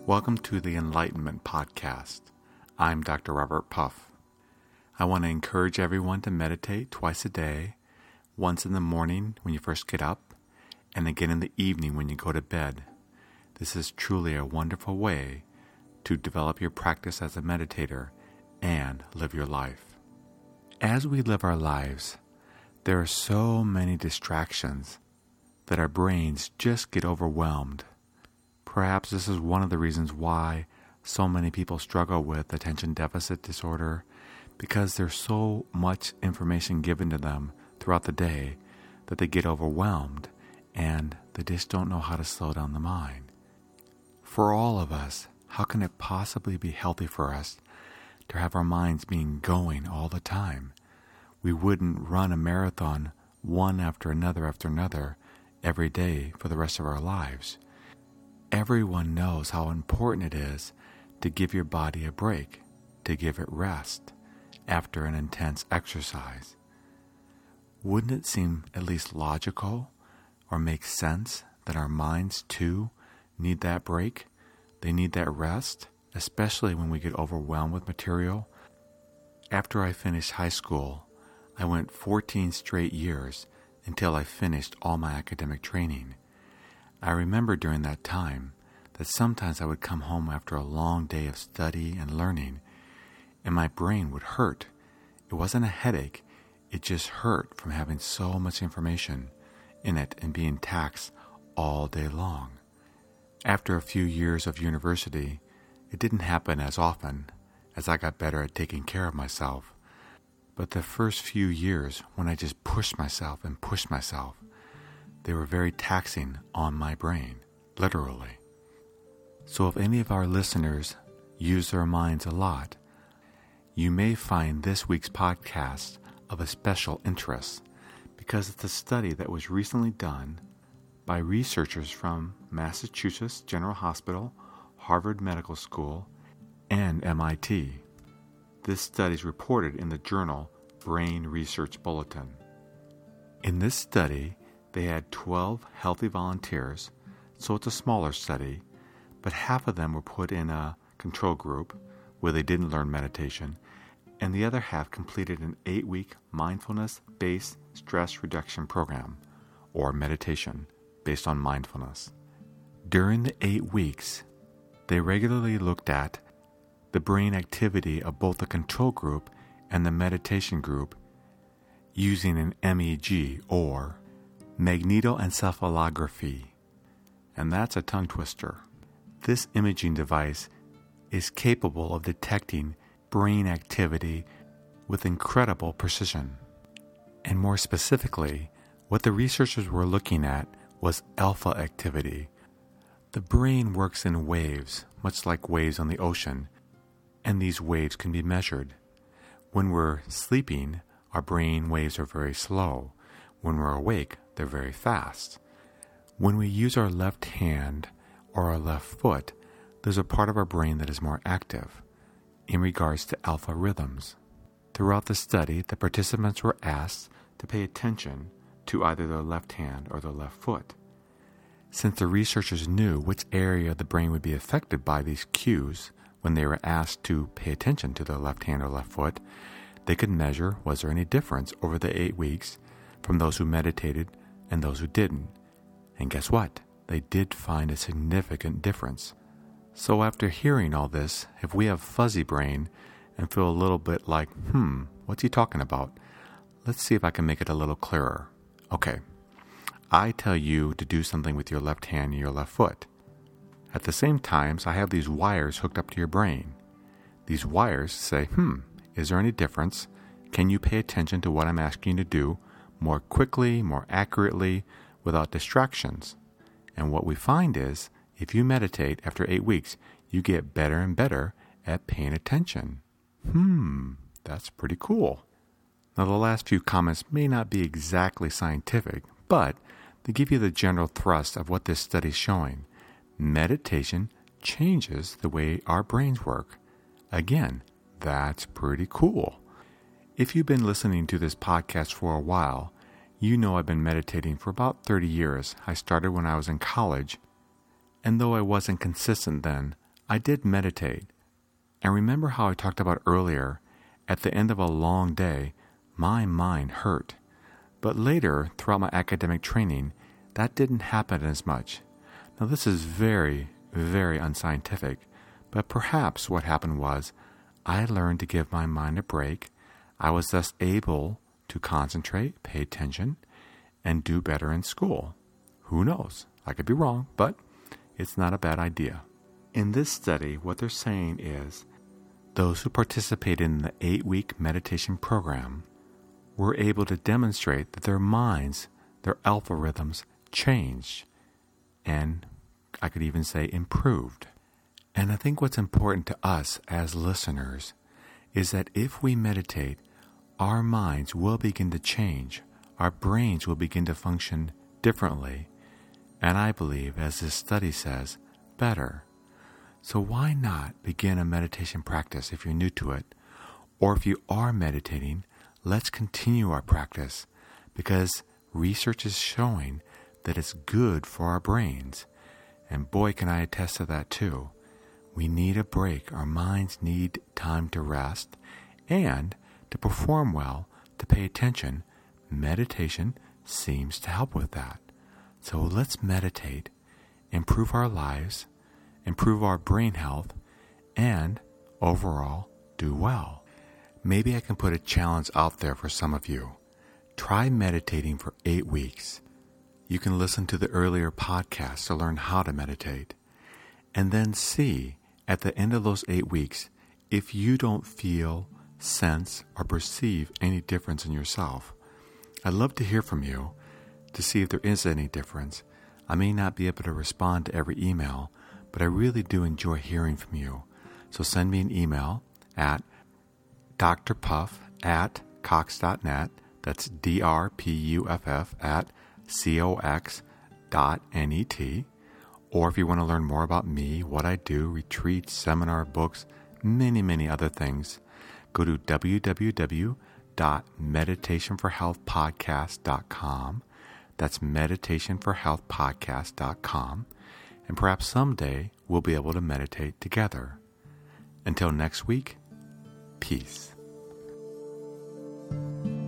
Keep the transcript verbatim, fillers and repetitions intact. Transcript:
Welcome to the Enlightenment Podcast. I'm Doctor Robert Puff. I want to encourage everyone to meditate twice a day, once in the morning when you first get up, and again in the evening when you go to bed. This is truly a wonderful way to develop your practice as a meditator and live your life. As we live our lives, there are so many distractions that our brains just get overwhelmed. Perhaps this is one of the reasons why so many people struggle with attention deficit disorder, because there's so much information given to them throughout the day that they get overwhelmed and they just don't know how to slow down the mind. For all of us, how can it possibly be healthy for us to have our minds being going all the time? We wouldn't run a marathon one after another after another every day for the rest of our lives. Everyone knows how important it is to give your body a break, to give it rest after an intense exercise. Wouldn't it seem at least logical or make sense that our minds too need that break? They need that rest, especially when we get overwhelmed with material. After I finished high school, I went fourteen straight years until I finished all my academic training. I remember during that time that sometimes I would come home after a long day of study and learning, and my brain would hurt. It wasn't a headache, it just hurt from having so much information in it and being taxed all day long. After a few years of university, it didn't happen as often as I got better at taking care of myself. But the first few years, when I just pushed myself and pushed myself, they were very taxing on my brain, literally. So if any of our listeners use their minds a lot, you may find this week's podcast of a special interest because it's a study that was recently done by researchers from Massachusetts General Hospital, Harvard Medical School, and M I T. This study is reported in the journal Brain Research Bulletin. In this study, they had twelve healthy volunteers, so it's a smaller study, but half of them were put in a control group where they didn't learn meditation, and the other half completed an eight-week mindfulness-based stress reduction program, or meditation, based on mindfulness. During the eight weeks, they regularly looked at the brain activity of both the control group and the meditation group using an M E G, or magnetoencephalography, and that's a tongue twister. This imaging device is capable of detecting brain activity with incredible precision. And more specifically, what the researchers were looking at was alpha activity. The brain works in waves, much like waves on the ocean, and these waves can be measured. When we're sleeping, our brain waves are very slow. When we're awake, they're very fast. When we use our left hand or our left foot, there's a part of our brain that is more active in regards to alpha rhythms. Throughout the study, the participants were asked to pay attention to either their left hand or their left foot. Since the researchers knew which area of the brain would be affected by these cues when they were asked to pay attention to their left hand or left foot, they could measure was there any difference over the eight weeks from those who meditated and those who didn't. And guess what? They did find a significant difference. So after hearing all this, if we have fuzzy brain and feel a little bit like, hmm, what's he talking about? Let's see if I can make it a little clearer. Okay, I tell you to do something with your left hand and your left foot. At the same time, I have these wires hooked up to your brain. These wires say, hmm, is there any difference? Can you pay attention to what I'm asking you to do more quickly, more accurately, without distractions? And what we find is, if you meditate after eight weeks, you get better and better at paying attention. Hmm, that's pretty cool. Now, the last few comments may not be exactly scientific, but they give you the general thrust of what this study is showing. Meditation changes the way our brains work. Again, that's pretty cool. If you've been listening to this podcast for a while, you know I've been meditating for about thirty years. I started when I was in college, and though I wasn't consistent then, I did meditate. And remember how I talked about earlier, at the end of a long day, my mind hurt. But later, throughout my academic training, that didn't happen as much. Now this is very, very unscientific, but perhaps what happened was I learned to give my mind a break. I was thus able to concentrate, pay attention, and do better in school. Who knows? I could be wrong, but it's not a bad idea. In this study, what they're saying is those who participated in the eight-week meditation program were able to demonstrate that their minds, their alpha rhythms, changed, and I could even say improved. And I think what's important to us as listeners is that if we meditate, our minds will begin to change. Our brains will begin to function differently. And I believe, as this study says, better. So why not begin a meditation practice if you're new to it? Or if you are meditating, let's continue our practice, because research is showing that it's good for our brains. And boy, can I attest to that too. We need a break. Our minds need time to rest and to perform well, to pay attention. Meditation seems to help with that. So let's meditate, improve our lives, improve our brain health, and overall do well. Maybe I can put a challenge out there for some of you. Try meditating for eight weeks. You can listen to the earlier podcasts to learn how to meditate. And then see, at the end of those eight weeks, if you don't feel, sense, or perceive any difference in yourself. I'd love to hear from you to see if there is any difference. I may not be able to respond to every email, but I really do enjoy hearing from you. So send me an email at drpuff at cox dot net. That's D R P U F F at C O X dot N E T. Or if you want to learn more about me, what I do, retreats, seminar, books, many, many other things, go to w w w dot meditation for health podcast dot com. That's meditation for health podcast dot com. And perhaps someday we'll be able to meditate together. Until next week, peace.